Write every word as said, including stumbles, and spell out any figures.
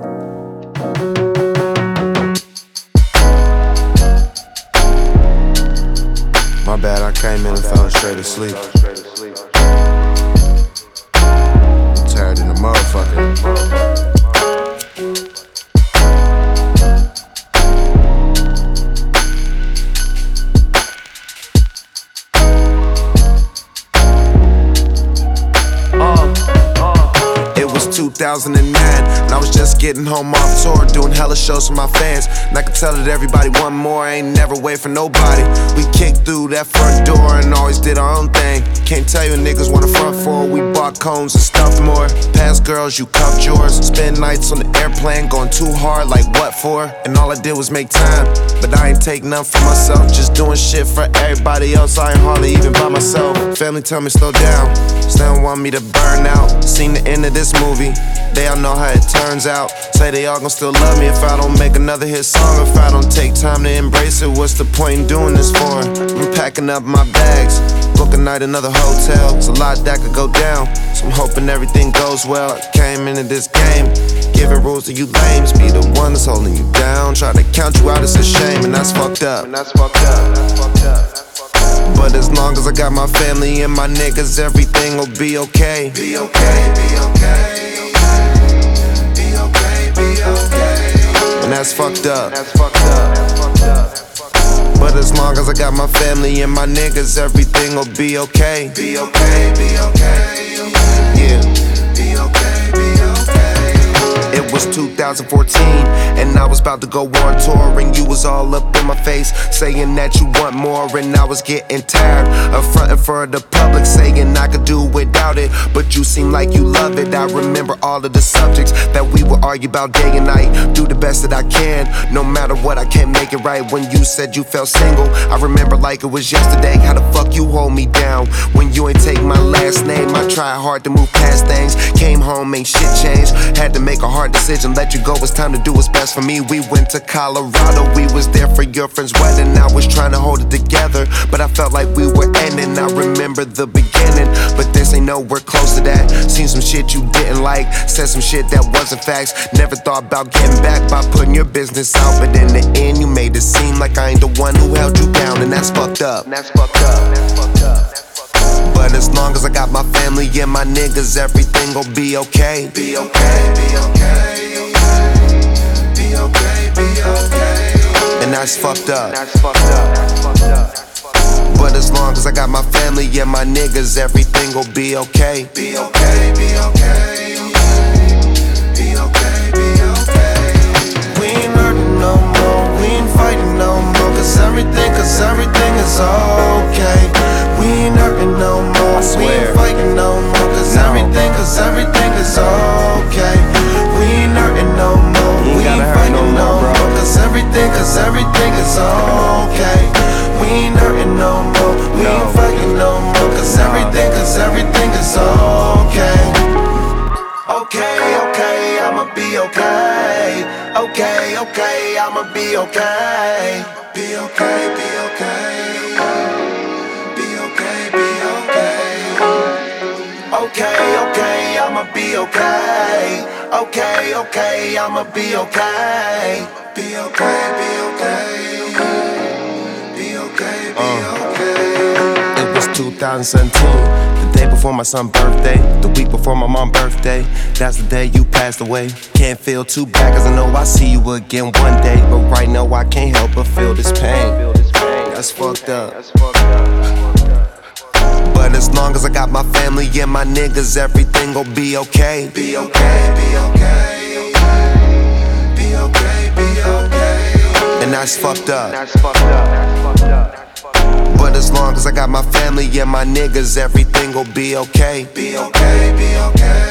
My bad, I came in and fell straight asleep. I'm tired in the motherfucker. two thousand nine, and I was just getting home off tour, doing hella shows for my fans. And I could tell that everybody want more, I ain't never wait for nobody. We kicked through that front door and always did our own thing. Can't tell you niggas want a front for. We bought cones and stuff more. Past girls, you cuffed yours. Spend nights on the airplane, going too hard, like what for? And all I did was make time, but I ain't take none for myself. Just doing shit for everybody else, I ain't hardly even by myself. Family tell me slow down, they don't want me to burn out. Seen the end of this movie, they all know how it turns out. Say they all gon' still love me if I don't make another hit song. If I don't take time to embrace it, what's the point in doing this for? I'm packing up my bags, book a night, another hotel. It's a lot that could go down, so I'm hoping everything goes well. I came into this game, giving rules to you lames. Be the one that's holding you down. Try to count you out, it's a shame, and that's fucked up. And that's fucked up. That's fucked up. But as long as I got my family and my niggas, everything will be okay. Be okay, be okay. Be okay, be okay. And that's fucked up. That's fucked up. That's fucked up. But as long as I got my family and my niggas, everything will be okay. Be okay, be okay. Yeah. Be okay, be okay. It was two thousand fourteen, and I was about to go on tour, and you was all up in my face, saying that you want more, and I was getting tired of fronting for the public, saying I could do without it, but you seem like you love it. I remember all of the subjects that we would argue about day and night. Do the best that I can, no matter what, I can't make it right. When you said you felt single, I remember like it was yesterday. How the fuck you hold me down when you ain't take my last name? I tried hard to move past things, came home, ain't shit changed. Had to make a hard decision, let you go, it's time to do what's best for me. We went to Colorado, we was there for your friend's wedding. I was trying to hold it together, but I felt like we were ending. I remember the beginning, but this ain't nowhere close to that. Seen some shit you didn't like, said some shit that wasn't facts. Never thought about getting back by putting your business out, but in the end you made it seem like I ain't the one who held you down, and that's fucked up. And that's fucked up. That's fucked up. But as long as I got my family and my niggas, everything gon' be okay. Be okay, be okay. Be okay, be okay. And that's fucked up. That's fucked up. That's fucked up. But as long as I got my family and my niggas, everything gon' be okay. Be okay, be okay. Be okay, be okay. We ain't hurting no more, we ain't fighting no more, cause everything, cause everything is okay. We ain't hurting no more, we ain't fighting no more, cause no. everything, cause everything is okay. We ain't hurting no more, we ain't fighting no, no more, cause everything, cause everything is okay. We ain't hurting no more, we no. ain't fighting no more, cause no. everything, cause everything is okay. Okay, okay, I'ma be okay. Okay, okay, I'ma be okay. Be okay, be okay. Be okay, be okay. Okay, okay, I'ma be okay. Okay, okay, I'ma be okay. Be okay, be okay. Be okay, be okay. It was two thousand seventeen, the day before my son's birthday, the week before my mom's birthday. That's the day you passed away. Can't feel too bad, cause I know I see you again one day. But right now I can't help but feel this pain. That's fucked up. But as long as I got my family and my niggas, everything gon' be okay. Be okay, be okay. Be okay, be okay. And that's fucked up. That's fucked up. That's fucked up. But as long as I got my family and my niggas, everything gon' be okay. Be okay, be okay.